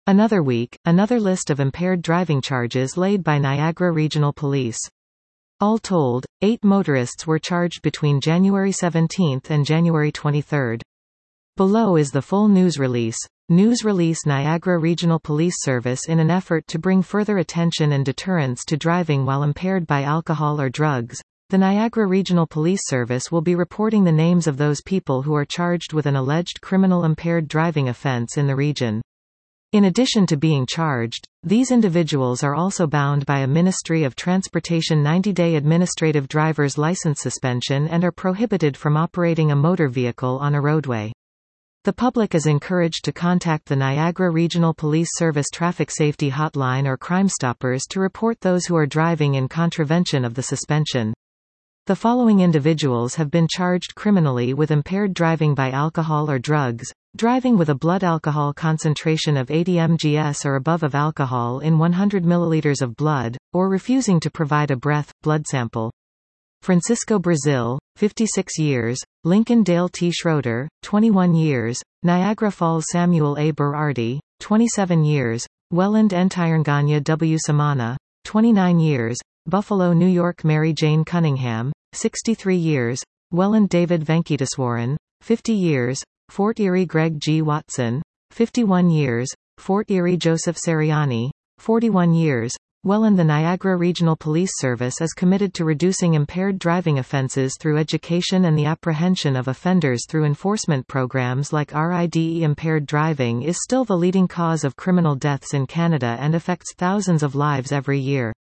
Another week, another list of impaired driving charges laid by Niagara Regional Police. All told, 8 motorists were charged between January 17 and January 23. Below is the full news release. News release Niagara Regional Police Service. In an effort to bring further attention and deterrence to driving while impaired by alcohol or drugs, the Niagara Regional Police Service will be reporting the names of those people who are charged with an alleged criminal impaired driving offense in the region. In addition to being charged, these individuals are also bound by a Ministry of Transportation 90-day administrative driver's license suspension and are prohibited from operating a motor vehicle on a roadway. The public is encouraged to contact the Niagara Regional Police Service Traffic Safety Hotline or Crime Stoppers to report those who are driving in contravention of the suspension. The following individuals have been charged criminally with impaired driving by alcohol or drugs: driving with a blood alcohol concentration of 80 mgs or above of alcohol in 100 ml of blood, or refusing to provide a blood sample. Francisco Brazil, 56 years, Lincoln Dale T. Schroeder, 21 years, Niagara Falls Samuel A. Berardi, 27 years, Welland Ntyrnganya W. Samana, 29 years, Buffalo, New York Mary Jane Cunningham, 63 years, Welland David Venkataswaran, 50 years, Fort Erie Greg G. Watson, 51 years, Fort Erie Joseph Seriani, 41 years, Welland. The Niagara Regional Police Service is committed to reducing impaired driving offences through education and the apprehension of offenders through enforcement programs like RIDE. Impaired driving is still the leading cause of criminal deaths in Canada and affects thousands of lives every year.